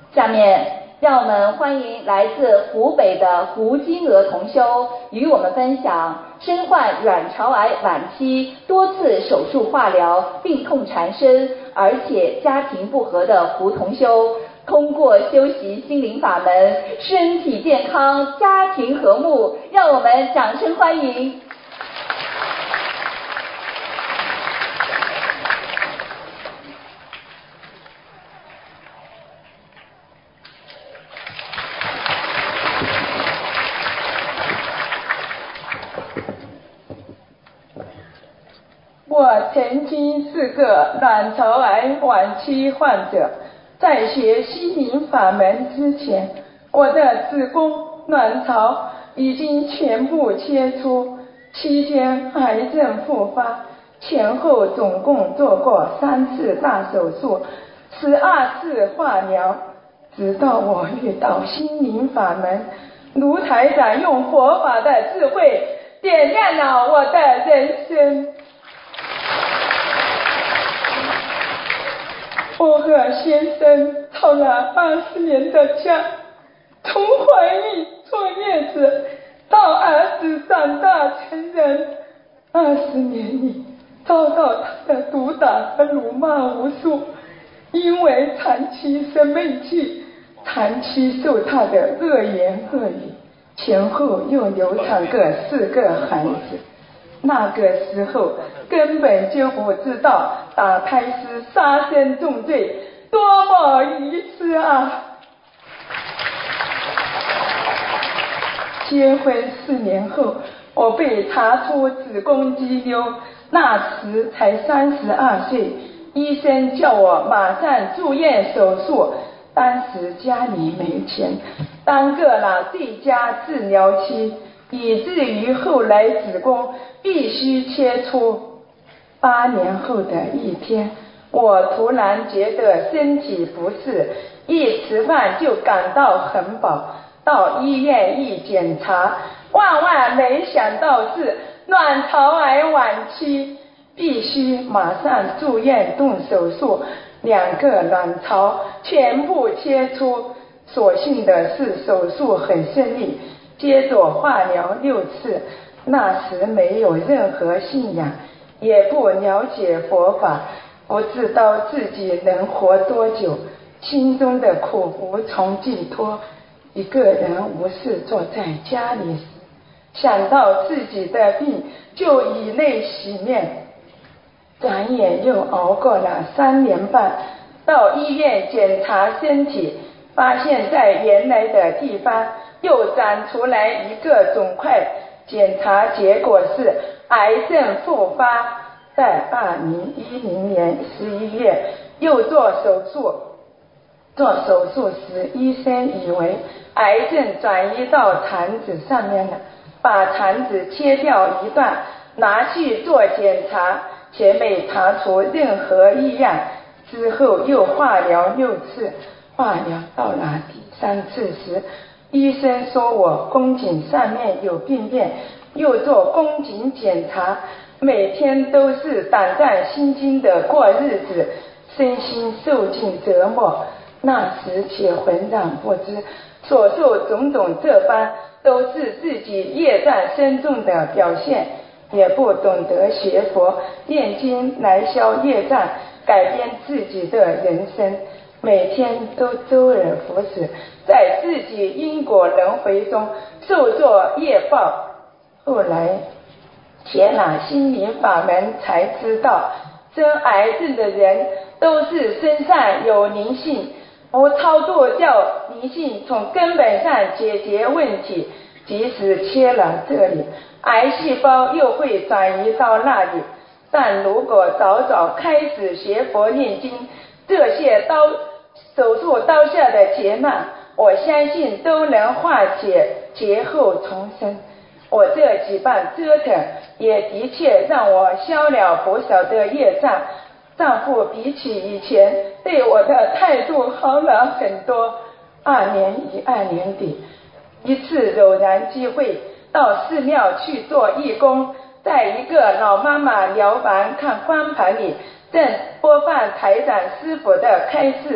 下面让我们欢迎来自湖北的胡金娥同修与我们分享身患卵巢癌晚期，多次手术化疗，病痛缠身，而且家庭不和的胡同修，通过修习心灵法门，身体健康，家庭和睦，让我们掌声欢迎。 我曾经是个卵巢癌晚期患者，在学心灵法门之前，我的子宫、卵巢已经全部切除，期间癌症复发，前后总共做过3次大手术，12次化疗，直到我遇到心灵法门，卢台长用佛法的智慧点亮了我的人生。我和先生吵了20年的架，从怀孕坐月子到儿子长大成人，20年里遭到他的毒打和辱骂无数，因为长期生闷气，长期受他的恶言恶语，前后又流产个4个孩子。那个时候根本就不知道打胎是杀生重罪，多么愚痴啊！结婚4年后，我被查出子宫肌瘤，那时才32岁，医生叫我马上住院手术，当时家里没钱，耽搁了最佳治疗期，以至于后来子宫必须切除。8年后的一天，我突然觉得身体不适，一吃饭就感到很饱，到医院一检查，万万没想到是卵巢癌晚期，必须马上住院动手术，2个卵巢全部切除。所幸的是手术很顺利，接着化疗6次。那时没有任何信仰，也不了解佛法，不知道自己能活多久，心中的苦无从寄托。一个人无事坐在家里时，想到自己的病就以泪洗面。转眼又熬过了3年半，到医院检查身体，发现在原来的地方又长出来一个肿块，检查结果是癌症复发。在2010年11月又做手术，做手术时医生以为癌症转移到肠子上面了，把肠子切掉一段拿去做检查，却没查出任何异样。之后又化疗6次，化疗到了第3次时，医生说我宫颈上面有病变，又做宫颈检查，每天都是胆战心惊的过日子，身心受尽折磨。那时且浑然不知，所受种种这般都是自己业障深重的表现，也不懂得学佛念经来消业障，改变自己的人生，每天都周而复始，在自己因果轮回中受作业报。后来学了心灵法门才知道，生癌症的人都是身上有灵性，不超度掉灵性，从根本上解决问题，即使切了这里，癌细胞又会转移到那里。但如果早早开始学佛念经，这些手术刀下的劫难，我相信都能化解，劫后重生。我这几番折腾也的确让我消了不少的业障，丈夫比起以前对我的态度好了很多。2年底，一次偶然机会到寺庙去做义工，在一个老妈妈疗房看光盘里正播放台长师傅的开示，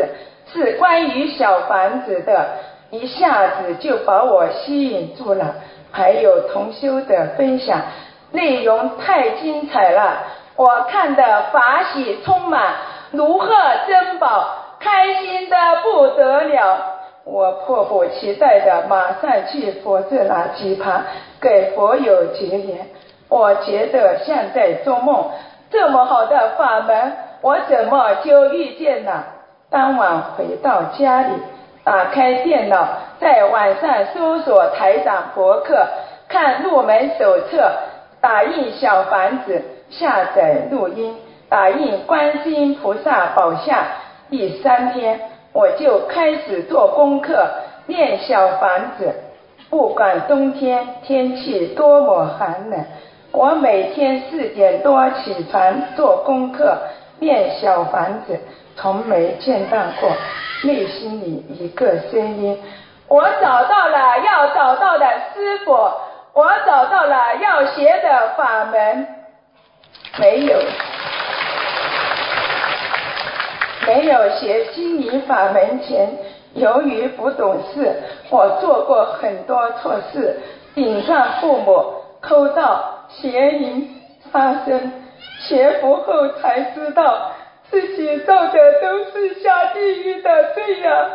是关于小房子的，一下子就把我吸引住了。还有同修的分享，内容太精彩了，我看得法喜充满，如获珍宝，开心的不得了。我迫不及待的马上去佛寺拿几盘给佛友结缘。我觉得像在做梦，这么好的法门我怎么就遇见了？当晚回到家里，打开电脑，在网上搜索台长博客，看入门手册，打印小房子，下载录音，打印观世音菩萨宝像。第3天我就开始做功课，念小房子。不管冬天天气多么寒冷，我每天4点多起床做功课，念小房子，从没间断过。内心里一个声音，我找到了要找到的师父，我找到了要学的法门。没有学心灵法门前，由于不懂事，我做过很多错事，顶撞父母，偷盗、邪淫、杀生。学佛后才知道自己造的都是下地狱的罪呀。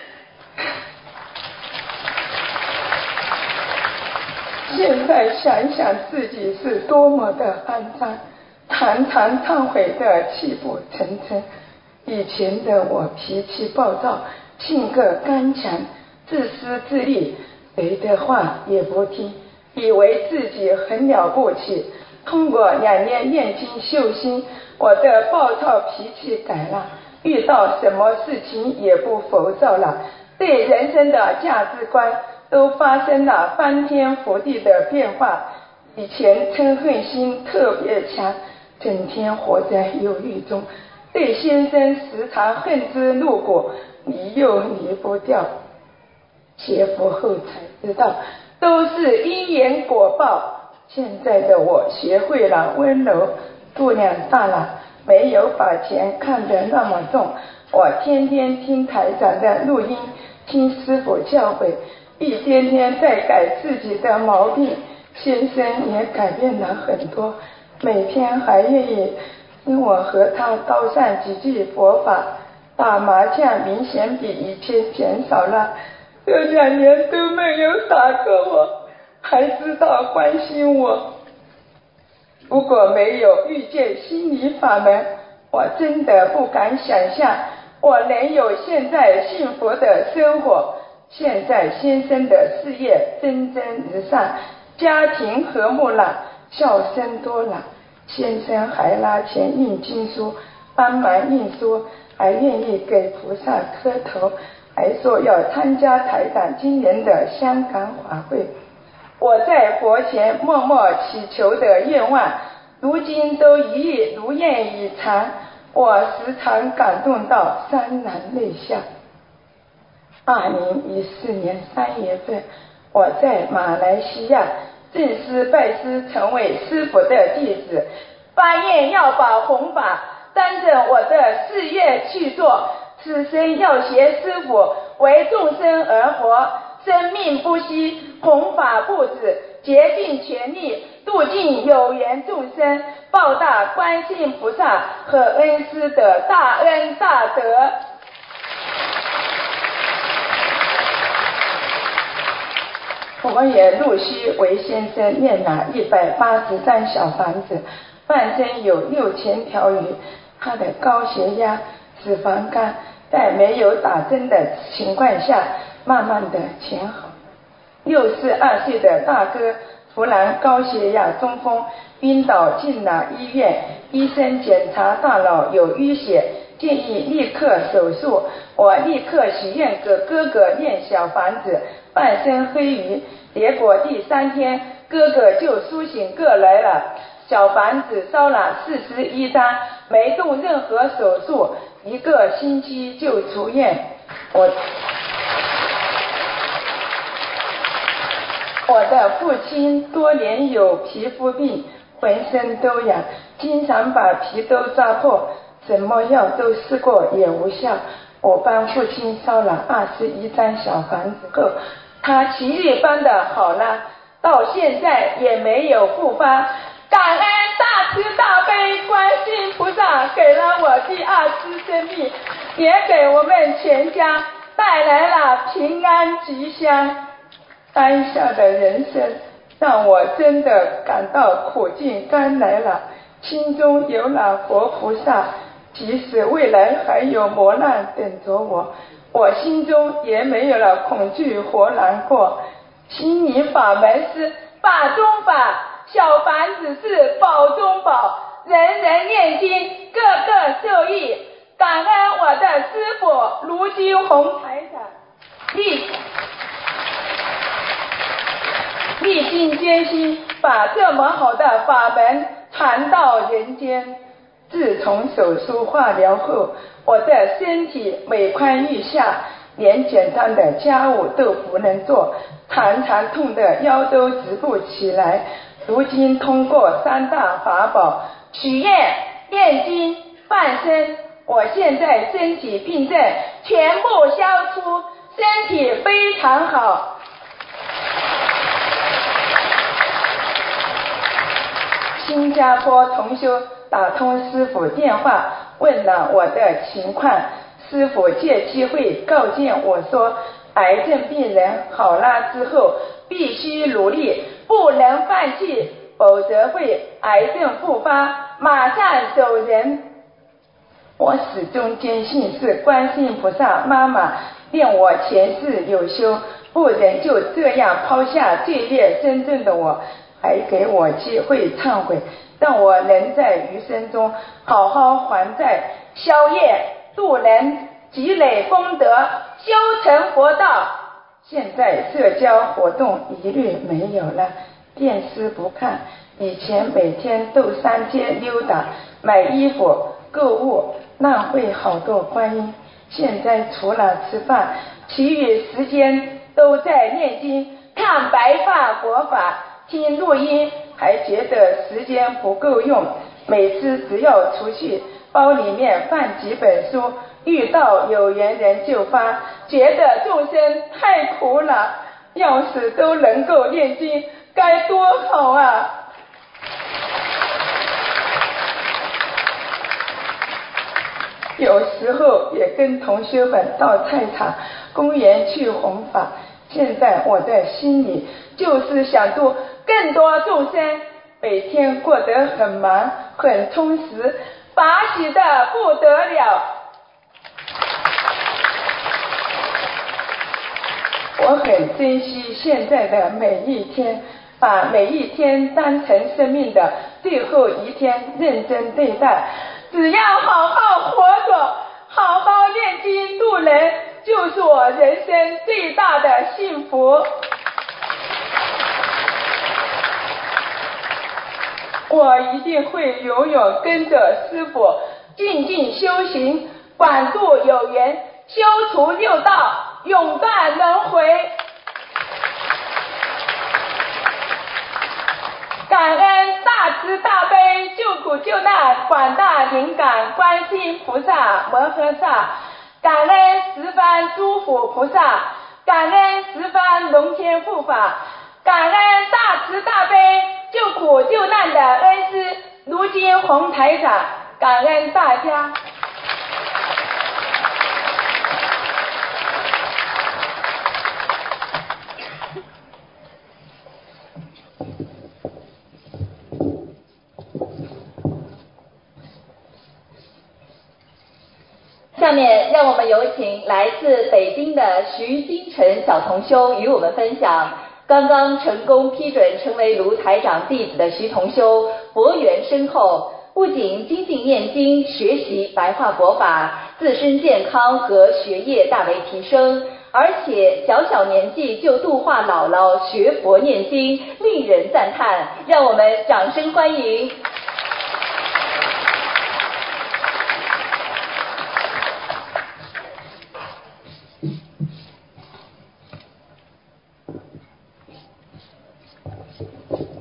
现在想想自己是多么的肮脏，常常忏悔的泣不成声。以前的我脾气暴躁，性格刚强，自私自利，谁的话也不听，以为自己很了不起。通过2年念经修心，我的暴躁脾气改了，遇到什么事情也不浮躁了，对人生的价值观都发生了翻天覆地的变化。以前嗔恨心特别强，整天活在忧郁中，对先生时常恨之入骨，离又离不掉。学佛后才知道都是因缘果报。现在的我学会了温柔，度量大了，没有把钱看得那么重。我天天听台长的录音，听师父教诲，一天天在改自己的毛病。先生也改变了很多，每天还愿意听我和他叨上几句佛法。打麻将明显比以前减少了，这2年都没有打过我，还知道关心我。如果没有遇见心理法门，我真的不敢想象我能有现在幸福的生活。现在先生的事业蒸蒸日上，家庭和睦了，笑声多了。先生还拿钱印经书，帮忙印书，还愿意给菩萨磕头，还说要参加台长今年的香港法会。我在佛前默默祈求的愿望，如今都一一如愿以偿，我时常感动到潸然泪下。2014年3月份，我在马来西亚正式拜师成为师父的弟子，发愿要把弘法当成我的事业去做，此生要学师父，为众生而活，生命不息，弘法不止，竭尽全力度尽有缘众生，报答观世音菩萨和恩师的大恩大德。我也陆续为先生念了180张小房子，放生有6000条鱼。他的高血压、脂肪肝在没有打针的情况下慢慢的减好。62岁的大哥突然高血压中风，晕倒进了医院，医生检查大脑有淤血，建议立刻手术。我立刻许愿给哥哥念小房子，放生黑鱼。结果第3天哥哥就苏醒过来了，小房子烧了41张，没动任何手术，1个星期就出院。我的父亲多年有皮肤病，浑身都痒，经常把皮都抓破，什么药都试过也无效。 我帮父亲烧了21张小房子后，他奇迹般的好了，到现在也没有复发。感恩大慈大悲观世音菩萨给了我第二次生命，也给我们全家带来了平安吉祥。当下的人生让我真的感到苦尽甘来了，心中有了佛菩萨，即使未来还有磨难等着我，我心中也没有了恐惧和难过。心灵法门是法中法，小房子是宝中宝，人人念经，个个受益。感恩我的师父卢金红台长，历尽艰辛，把这么好的法门传到人间。自从手术化疗后，我的身体每况愈下，连简单的家务都不能做，常常痛得腰都直不起来。如今通过3大法宝许愿、念经、放生，我现在身体病症全部消除，身体非常好。新加坡同修打通师父电话，问了我的情况，师父借机会告诫我说，癌症病人好了之后必须努力，不能放弃，否则会癌症复发，马上走人。我始终坚信是观世音菩萨妈妈念我前世有修，不忍就这样抛下罪孽深重的我，还给我机会忏悔，让我能在余生中好好还债、消业、度人、积累功德、修成佛道。现在社交活动一律没有了，电视不看，以前每天都上街溜达，买衣服、购物，浪费好多观音。现在除了吃饭，其余时间都在念经、看白话佛法、听录音，还觉得时间不够用。每次只要出去，包里面放几本书，遇到有缘人就发，觉得众生太苦了，要是都能够念经该多好啊。有时候也跟同学们到菜场、公园去弘法。现在我的心里就是想度更多众生，每天过得很忙很充实，法喜的不得了。我很珍惜现在的每一天，把每一天当成生命的最后一天认真对待。只要好好活着，好好念经度人，就是我人生最大的幸福。我一定会永远跟着师父静静修行，广度有缘，修除六道，永断轮回。感恩大慈大悲救苦救难广大灵感观世音菩萨摩诃萨，感恩十方诸佛菩萨，感恩十方龙天护法，感恩大慈大悲救苦救难的恩师卢金红台长，感恩大家。 下面让我们有请来自北京的徐金晨小同修与我们分享，刚刚成功批准成为卢台长弟子的徐同修佛缘深厚，不仅精进念经学习白话佛法，自身健康和学业大为提升，而且小年纪就度化姥姥学佛念经，令人赞叹，让我们掌声欢迎。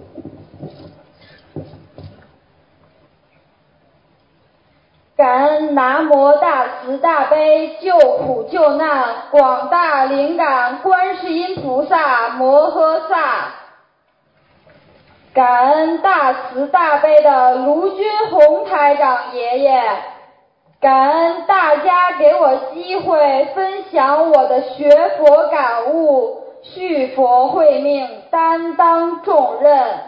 感恩南无大慈大悲救苦救难广大灵感观世音菩萨摩诃萨。感恩大慈大悲的卢军宏台长爷爷，感恩大家给我机会分享我的学佛感悟，续佛慧命，担当重任。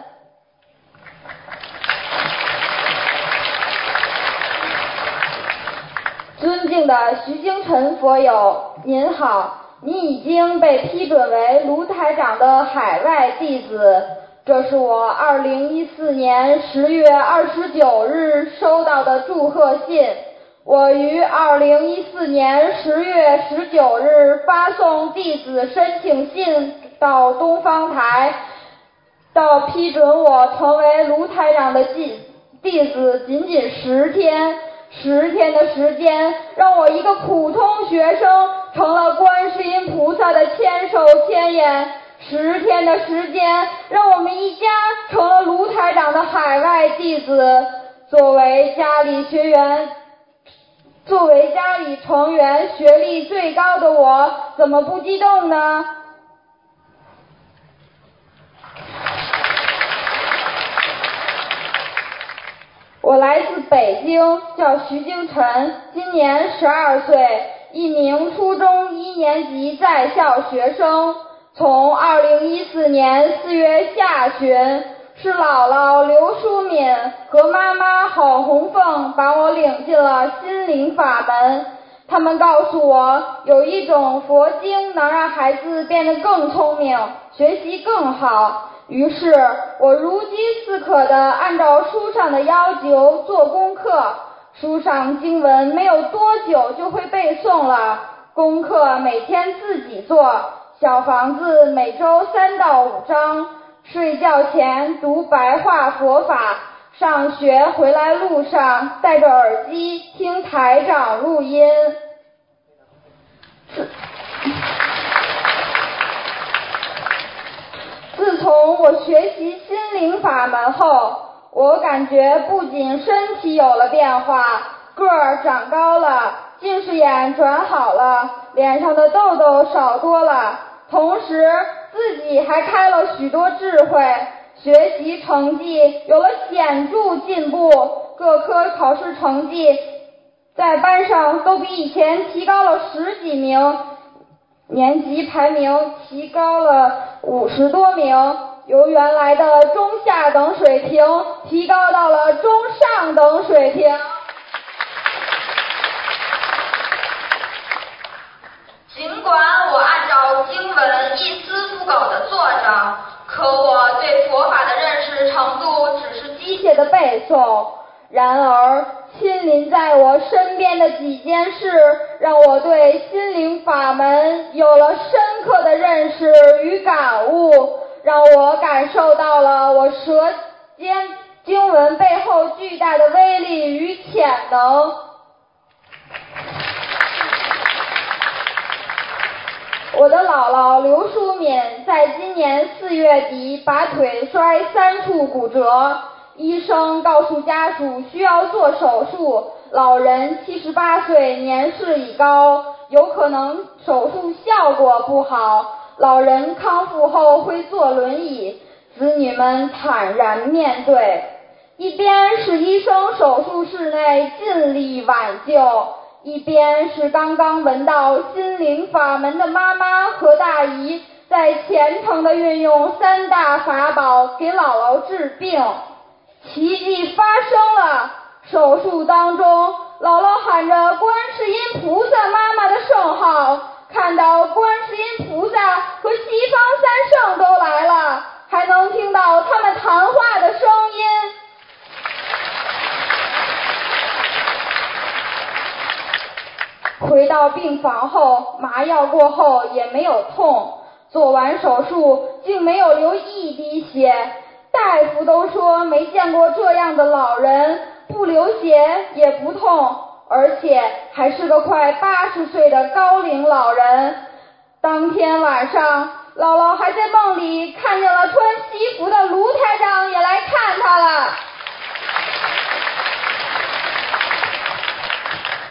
尊敬的徐京晨佛友，您好，您已经被批准为卢台长的海外弟子，这是我2014年10月29日收到的祝贺信。我于2014年10月19日发送弟子申请信到东方台，到批准我成为卢台长的弟子仅仅10天。10天的时间，让我一个普通学生成了观世音菩萨的千手千眼。10天的时间，让我们一家成了卢台长的海外弟子。作为家里成员，学历最高的我，怎么不激动呢？我来自北京，叫徐京晨，今年12岁，一名初中1年级在校学生。从2014年4月下旬，是姥姥刘淑敏和妈妈郝红凤把我领进了心灵法门。他们告诉我，有一种佛经能让孩子变得更聪明，学习更好。于是我如饥似渴地按照书上的要求做功课，书上经文没有多久就会背诵了，功课每天自己做，小房子每周3到5章，睡觉前读白话佛法，上学回来路上戴着耳机听台长录音。自从我学习心灵法门后，我感觉不仅身体有了变化，个儿长高了，近视眼转好了，脸上的痘痘少多了，同时自己还开了许多智慧，学习成绩有了显著进步，各科考试成绩在班上都比以前提高了10几名，年级排名提高了50多名，由原来的中下等水平提高到了中上等水平。尽管我按照经文一丝不苟地做着，可我对佛法的认识程度只是机械的背诵。然而亲临在我身边的几件事，让我对心灵法门有了深刻的认识与感悟，让我感受到了我舌尖经文背后巨大的威力与潜能。我的姥姥刘淑敏在今年4月底把腿摔3处骨折，医生告诉家属需要做手术，老人78岁，年事已高，有可能手术效果不好，老人康复后会坐轮椅，子女们坦然面对。一边是医生手术室内尽力挽救，一边是刚刚闻到心灵法门的妈妈和大姨在虔诚地运用3大法宝给姥姥治病。奇迹发生了，手术当中，姥姥喊着观世音菩萨妈妈的圣号，看到观世音菩萨和西方三圣都来了，还能听到他们谈话的声音。回到病房后，麻药过后也没有痛，做完手术竟没有流一滴血，大夫都说没见过这样的老人，不流血也不痛，而且还是个快80岁的高龄老人。当天晚上，姥姥还在梦里看见了穿西服的卢台长也来看她了。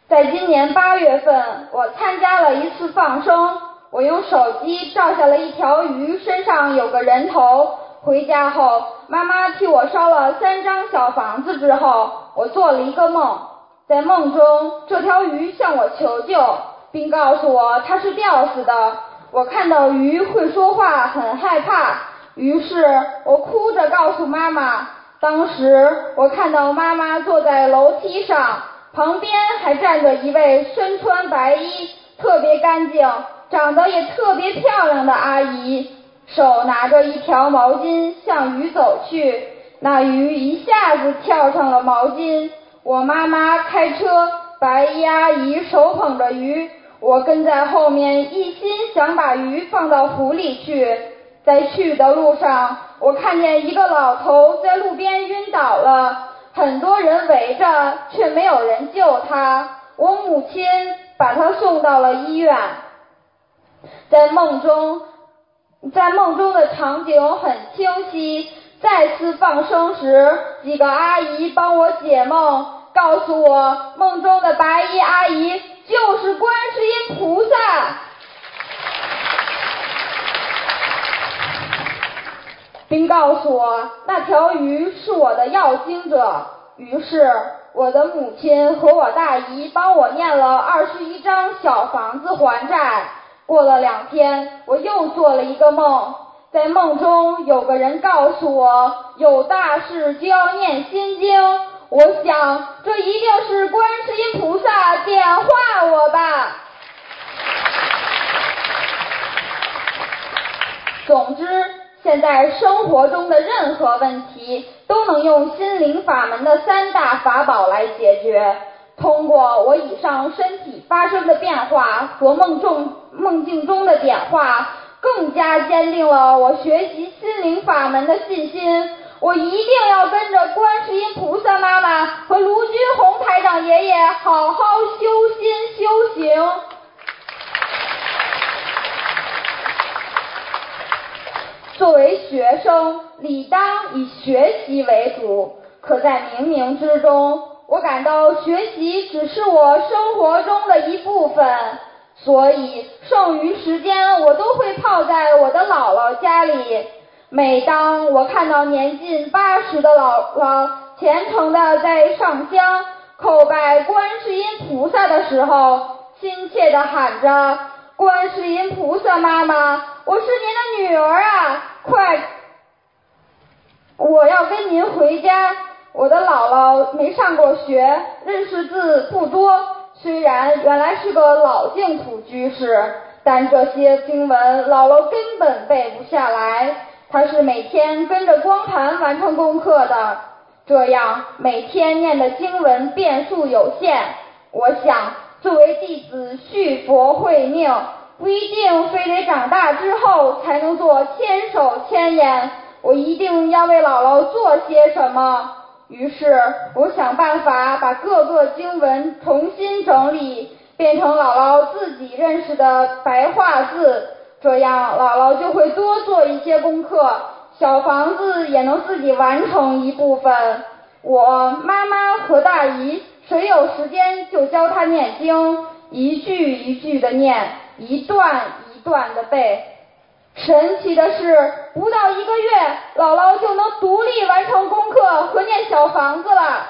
在今年8月份，我参加了一次放生，我用手机照下了一条鱼，身上有个人头。回家后，妈妈替我烧了3张小房子之后，我做了一个梦。在梦中，这条鱼向我求救，并告诉我它是吊死的。我看到鱼会说话，很害怕，于是我哭着告诉妈妈。当时我看到妈妈坐在楼梯上，旁边还站着一位身穿白衣、特别干净、长得也特别漂亮的阿姨，手拿着一条毛巾向鱼走去。那鱼一下子跳上了毛巾，我妈妈开车，白衣阿姨手捧着鱼，我跟在后面，一心想把鱼放到湖里去。在去的路上，我看见一个老头在路边晕倒了，很多人围着，却没有人救他。我母亲把他送到了医院。在梦中的场景很清晰。再次放生时，几个阿姨帮我解梦，告诉我梦中的白衣阿姨就是观世音菩萨。并告诉我那条鱼是我的要经者。于是我的母亲和我大姨帮我念了21张小房子还债。过了2天，我又做了一个梦，在梦中有个人告诉我有大事就要念心经。我想这一定是观世音菩萨点化我吧。总之，现在生活中的任何问题都能用心灵法门的3大法宝来解决。通过我以上身体发生的变化和梦境中的点化，更加坚定了我学习心灵法门的信心。我一定要跟着观世音菩萨妈妈和卢军红台长爷爷好好修心修行。作为学生，理当以学习为主，可在冥冥之中，我感到学习只是我生活中的一部分，所以剩余时间我都会泡在我的姥姥家里。每当我看到年近80的姥姥虔诚地在上香叩拜观世音菩萨的时候，亲切地喊着观世音菩萨妈妈，我是您的女儿啊，我要跟您回家。我的姥姥没上过学，认识字不多，虽然原来是个老净土居士，但这些经文姥姥根本背不下来。她是每天跟着光盘完成功课的，这样每天念的经文遍数有限。我想作为弟子续佛慧命，不一定非得长大之后才能做千手千眼，我一定要为姥姥做些什么。于是我想办法把各个经文重新整理，变成姥姥自己认识的白话字，这样姥姥就会多做一些功课，小房子也能自己完成一部分。我妈妈和大姨谁有时间就教她念经，一句一句的念，一段一段的背。神奇的是，不到1个月，姥姥就能独立完成功课和念小房子了。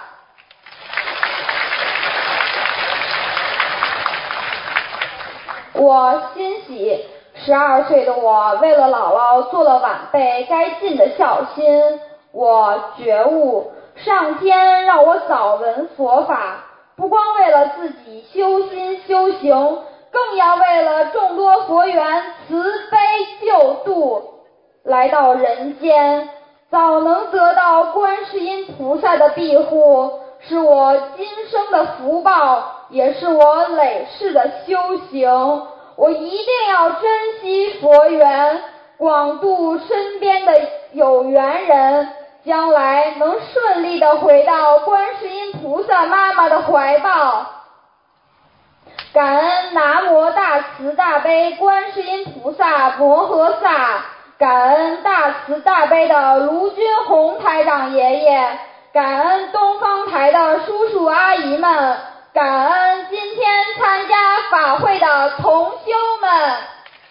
我欣喜，12岁的我为了姥姥做了晚辈该尽的孝心。我觉悟，上天让我早闻佛法，不光为了自己修心修行，更要为了众多佛缘慈悲救度。来到人间，早能得到观世音菩萨的庇护，是我今生的福报，也是我累世的修行。我一定要珍惜佛缘，广度身边的有缘人，将来能顺利地回到观世音菩萨妈妈的怀抱。感恩南无大慈大悲观世音菩萨摩诃萨，感恩大慈大悲的卢军红台长爷爷，感恩东方台的叔叔阿姨们， 感恩今天参加法会的同修们。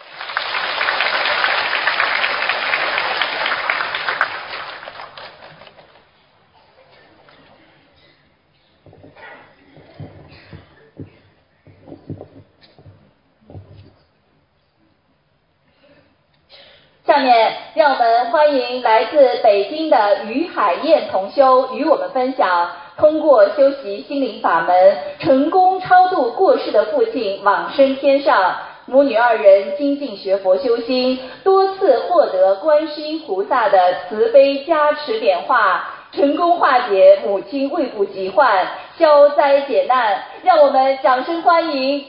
下面让我们欢迎来自北京的于海燕同修与我们分享，通过修习心灵法门，成功超度过世的父亲往生天上，母女二人精进学佛修心，多次获得观世音菩萨的慈悲加持点化，成功化解母亲胃部疾患，消灾解难。让我们掌声欢迎。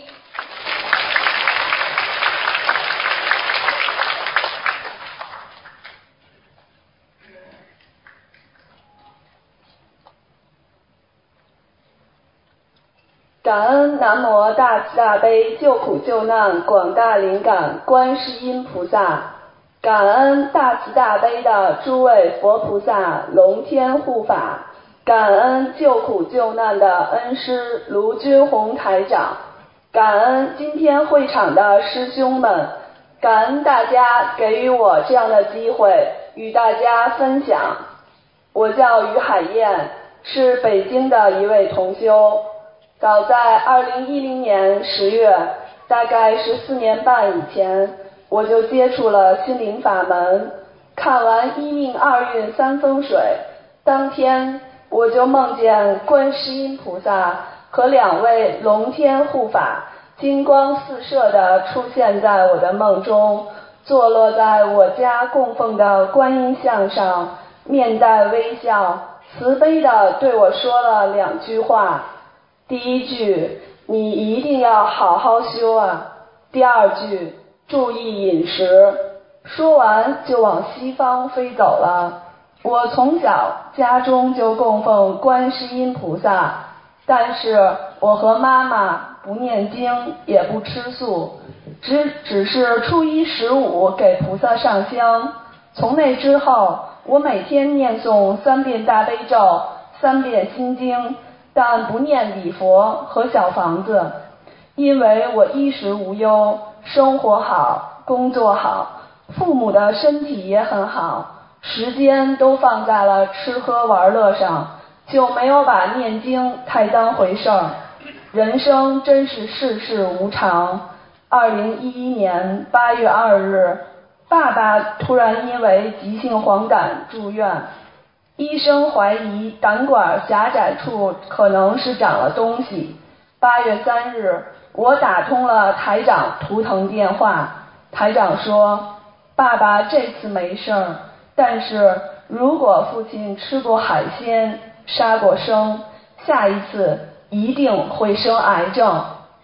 感恩南无大慈大悲救苦救难广大灵感观世音菩萨，感恩大慈大悲的诸位佛菩萨龙天护法，感恩救苦救难的恩师卢军宏台长，感恩今天会场的师兄们，感恩大家给予我这样的机会与大家分享。我叫于海燕，是北京的一位同修。早在2010年10月，大概14年半以前，我就接触了心灵法门。看完一命二运三风水，当天我就梦见观世音菩萨和2位龙天护法金光四射地出现在我的梦中，坐落在我家供奉的观音像上，面带微笑，慈悲地对我说了2句话。第一句，你一定要好好修啊。第二句，注意饮食。说完就往西方飞走了。我从小家中就供奉观世音菩萨，但是我和妈妈不念经也不吃素，只是初一十五给菩萨上香。从那之后，我每天念诵3遍大悲咒，3遍心经，但不念礼佛和小房子，因为我衣食无忧，生活好，工作好，父母的身体也很好，时间都放在了吃喝玩乐上，就没有把念经太当回事儿。人生真是世事无常。2011年8月2日，爸爸突然因为急性黄疸住院，医生怀疑胆管狭窄处可能是长了东西。8月3日，我打通了台长图腾电话，台长说，爸爸这次没事儿，但是如果父亲吃过海鲜，杀过生，下一次一定会生癌症。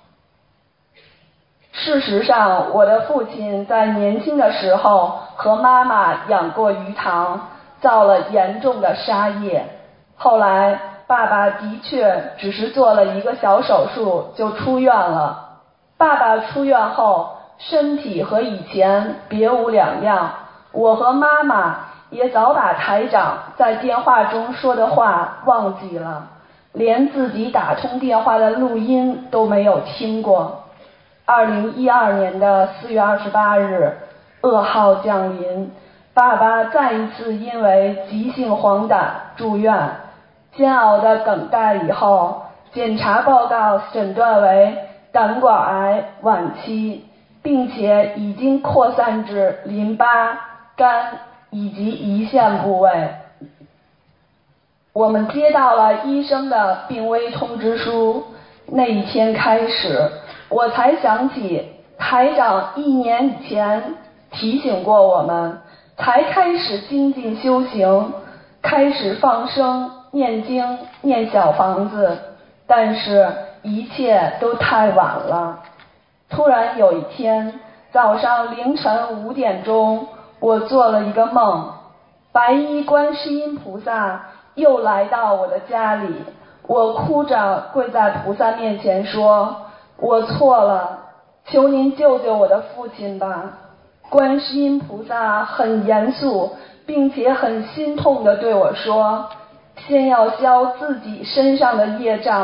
事实上，我的父亲在年轻的时候和妈妈养过鱼塘，造了严重的杀业。后来爸爸的确只是做了一个小手术就出院了。爸爸出院后身体和以前别无两样，我和妈妈也早把台长在电话中说的话忘记了，连自己打通电话的录音都没有听过。2012年的4月28日，噩耗降临，爸爸再一次因为急性黄疸住院，煎熬的等待以后，检查报告诊断为胆管癌晚期，并且已经扩散至淋巴、肝以及胰腺部位。我们接到了医生的病危通知书，那一天开始，我才想起台长1年以前提醒过我们，才开始精进修行，开始放生、念经、念小房子，但是一切都太晚了。突然有一天早上凌晨5点钟，我做了一个梦，白衣观世音菩萨又来到我的家里，我哭着跪在菩萨面前说，我错了，求您救救我的父亲吧。观世音菩萨很严肃并且很心痛地对我说，先要消自己身上的业障，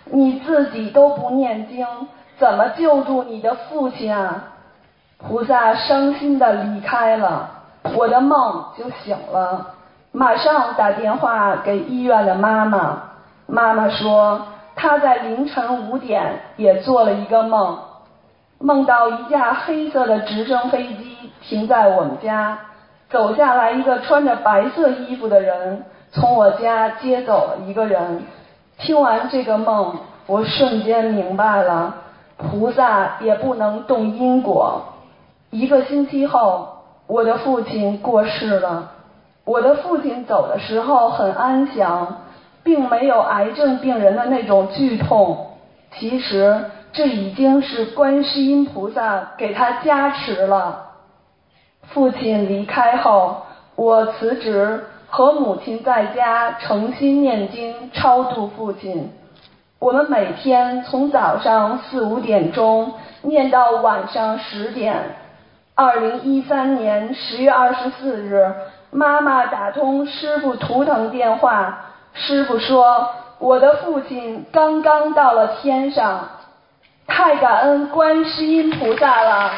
你自己都不念经，怎么救助你的父亲啊？菩萨伤心地离开了，我的梦就醒了，马上打电话给医院的妈妈。妈妈说她在凌晨5点也做了一个梦，梦到一架黑色的直升飞机停在我们家，走下来一个穿着白色衣服的人，从我家接走了一个人。听完这个梦，我瞬间明白了，菩萨也不能动因果。1个星期后，我的父亲过世了。我的父亲走的时候很安详，并没有癌症病人的那种剧痛。其实这已经是观世音菩萨给他加持了。父亲离开后，我辞职，和母亲在家诚心念经超度父亲。我们每天从早上4、5点钟念到晚上10点。2013年10月24日，妈妈打通师父图腾电话，师父说我的父亲刚刚到了天上，太感恩观世音菩萨了。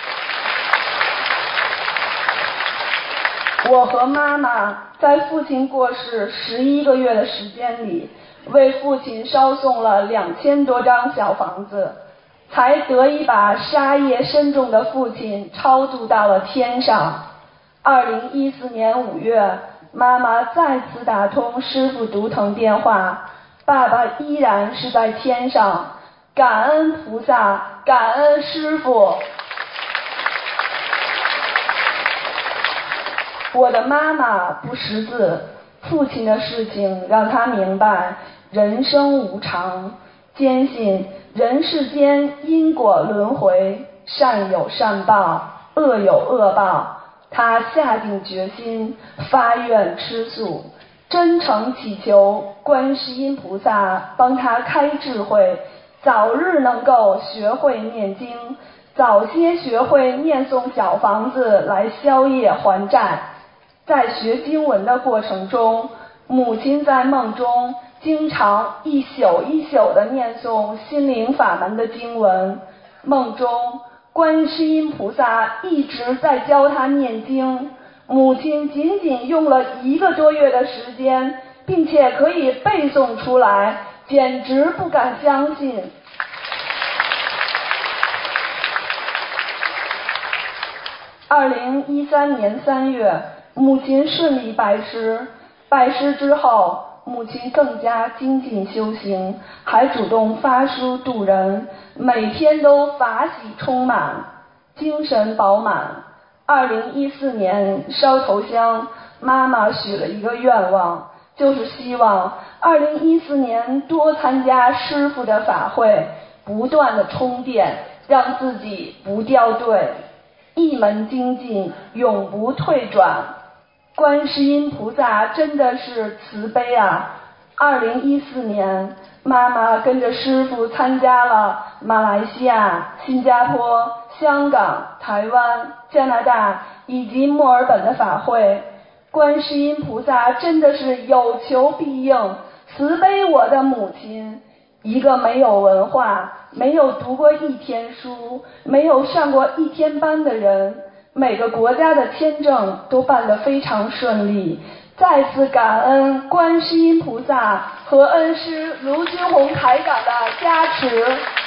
我和妈妈在父亲过世11个月的时间里，为父亲烧送了2000多张小房子，才得以把杀业深重的父亲超度到了天上。2014年5月，妈妈再次打通师父图腾电话，爸爸依然是在天上，感恩菩萨，感恩师父。我的妈妈不识字，父亲的事情让她明白人生无常，坚信人世间因果轮回，善有善报，恶有恶报。她下定决心，发愿吃素，真诚祈求观世音菩萨帮她开智慧，早日能够学会念经，早些学会念诵小房子来消业还债。在学经文的过程中，母亲在梦中经常一宿一宿地念诵心灵法门的经文，梦中观世音菩萨一直在教她念经，母亲仅仅用了1个多月的时间，并且可以背诵出来，简直不敢相信。2013年3月，母亲顺利拜师。拜师之后，母亲更加精进修行，还主动发书度人，每天都法喜充满，精神饱满。2014年烧头香，妈妈许了一个愿望，就是希望2014年多参加师父的法会，不断的充电，让自己不掉队，一门精进，永不退转。观世音菩萨真的是慈悲啊！2014年，妈妈跟着师父参加了马来西亚、新加坡、香港、台湾、加拿大以及墨尔本的法会。观世音菩萨真的是有求必应，慈悲我的母亲，一个没有文化、没有读过1天书、没有上过1天班的人，每个国家的签证都办得非常顺利。再次感恩观世音菩萨和恩师卢军宏台长的加持。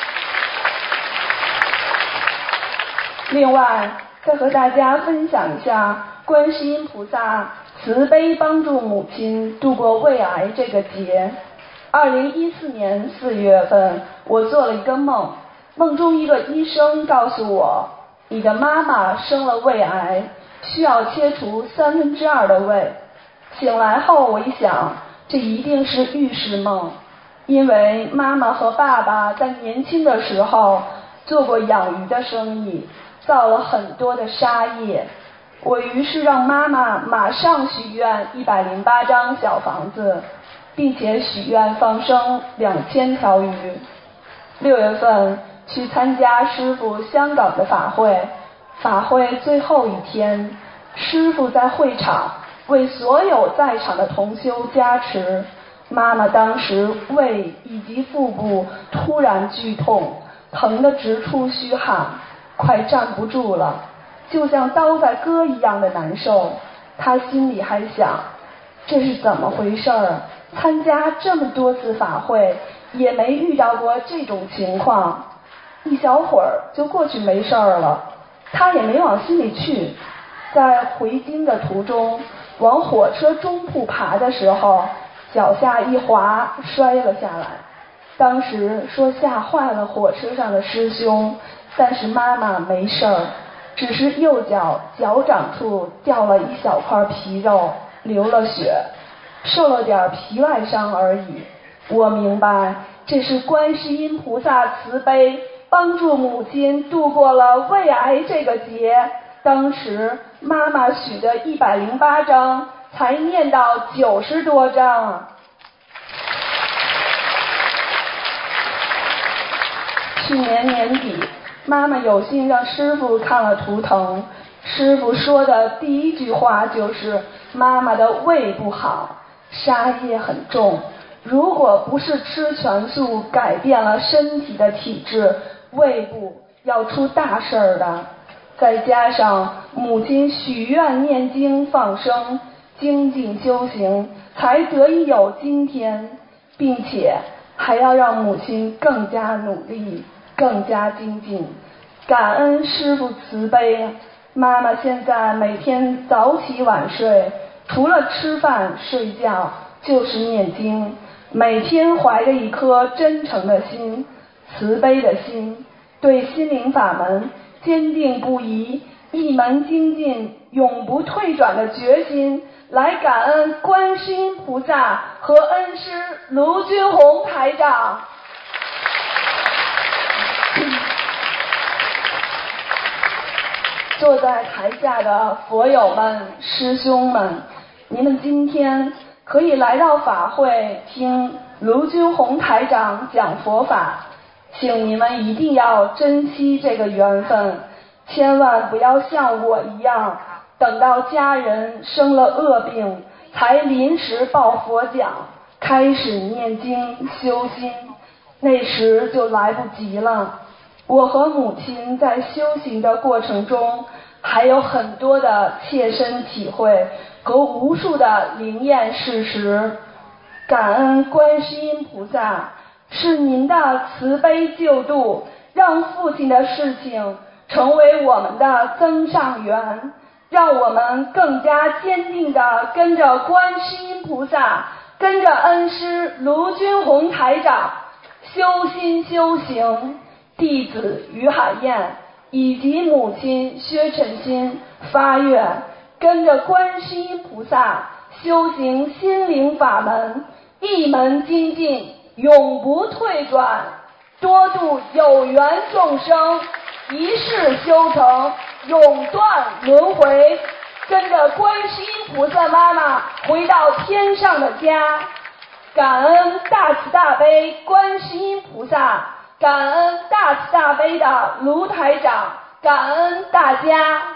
另外，再和大家分享一下观世音菩萨慈悲帮助母亲度过胃癌这个劫。2014年4月份，我做了一个梦，梦中一个医生告诉我，你的妈妈生了胃癌，需要切除2/3的胃。醒来后我一想，这一定是预示梦，因为妈妈和爸爸在年轻的时候做过养鱼的生意，造了很多的杀业。我于是让妈妈马上许愿108张小房子，并且许愿放生2000条鱼。6月份去参加师父香港的法会，法会最后一天，师父在会场为所有在场的同修加持， 妈妈当时胃以及腹部突然剧痛，疼得直出虚汗，快站不住了，就像刀在割一样的难受。她心里还想，这是怎么回事儿？参加这么多次法会，也没遇到过这种情况。一小会儿就过去没事儿了，她也没往心里去。在回京的途中，往火车中铺爬的时候，脚下一滑，摔了下来。当时说吓坏了火车上的师兄，但是妈妈没事儿，只是右脚脚掌处掉了一小块皮肉，流了血，受了点皮外伤而已。我明白，这是观世音菩萨慈悲，帮助母亲度过了胃癌这个劫。当时妈妈许的108章，才念到90多章。去年年底，妈妈有幸让师父看了图腾，师父说的第一句话就是妈妈的胃不好，杀业很重，如果不是吃全素改变了身体的体质，胃部要出大事儿的。再加上母亲许愿念经放生，精进修行，才得以有今天，并且还要让母亲更加努力，更加精进。感恩师父慈悲，妈妈现在每天早起晚睡，除了吃饭睡觉就是念经，每天怀着一颗真诚的心，慈悲的心，对心灵法门坚定不移，一门精进，永不退转的决心，来感恩观世音菩萨和恩师卢军宏台长。坐在台下的佛友们、师兄们，你们今天可以来到法会听卢军宏台长讲佛法，请你们一定要珍惜这个缘分，千万不要像我一样，等到家人生了恶病，才临时抱佛脚，开始念经修心，那时就来不及了。我和母亲在修行的过程中，还有很多的切身体会和无数的灵验事实。感恩观世音菩萨，是您的慈悲救度，让父亲的事情成为我们的增上缘，让我们更加坚定地跟着观世音菩萨，跟着恩师卢军宏台长修心修行。弟子于海燕以及母亲薛晨欣发愿，跟着观世音菩萨修行心灵法门，一门精进，永不退转，多度有缘众生，一世修成，永断轮回，跟着观世音菩萨妈妈回到天上的家。感恩大慈大悲观世音菩萨，感恩大慈大悲的卢台长，感恩大家。